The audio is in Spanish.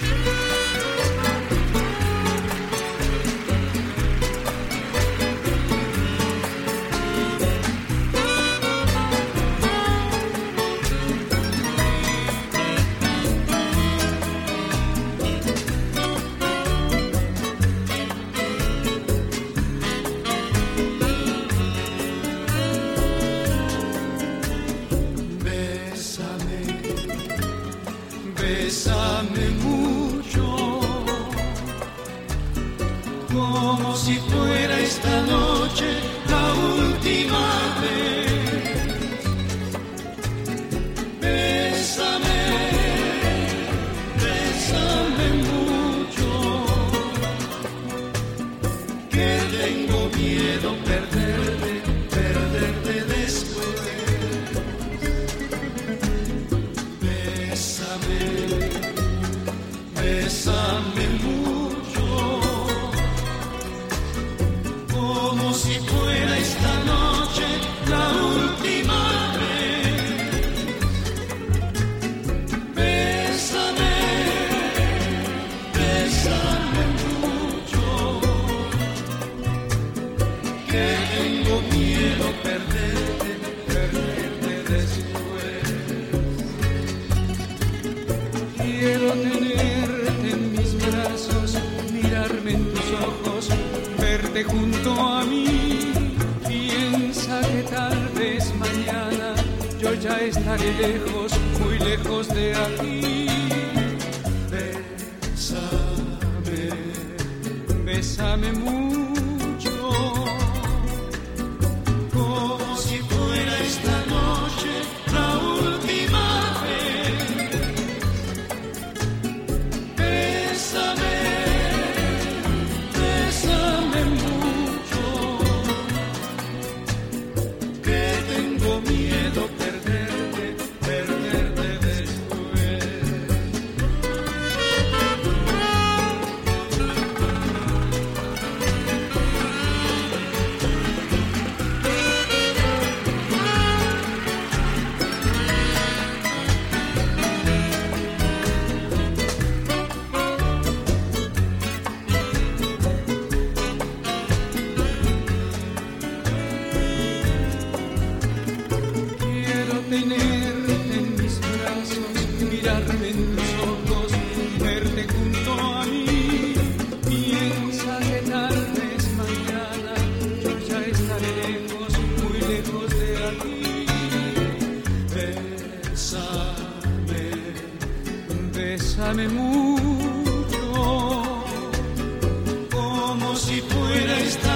Bésame mucho, como si fuera esta noche la última vez. Bésame, bésame mucho, que tengo miedo perderte después. Bésame mucho, como si fuera esta noche la última vez. Bésame, bésame mucho, que tengo miedo perderte después. Quiero tenerte en mis brazos, mirarme en tus ojos, verte junto a mí. Piensa que tal vez mañana yo ya estaré lejos, muy lejos de aquí. Bésame, bésame mucho, como si fuera esta noche la última vez. Bésame, bésame mucho, que tengo miedo perderte después. Quiero tenerte en mis brazos, mirarme en tus ojos, verte junto a mí. Piensa que tal vez mañana yo ya estaré lejos, muy lejos de aquí. Bésame, bésame mucho, como si fuera esta